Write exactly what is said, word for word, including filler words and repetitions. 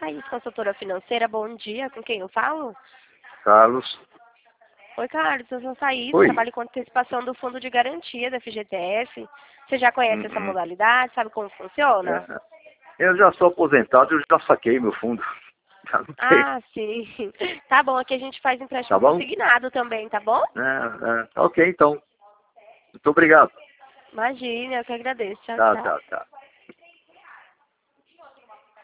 Thaís, consultora financeira, bom dia. Com quem eu falo? Carlos. Oi, Carlos, eu sou a Thaís, Oi. trabalho com antecipação do Fundo de Garantia da F G T S. Você já conhece essa Uhum. modalidade? Sabe como funciona? É, eu já sou aposentado, eu já saquei meu fundo. Já não tem. Ah, sim. Tá bom, aqui a gente faz Tá empréstimo bom? consignado também, tá bom? É, é, ok, então. Muito obrigado. Imagina, eu que agradeço. Tchau, Tá, tchau. tá, tá.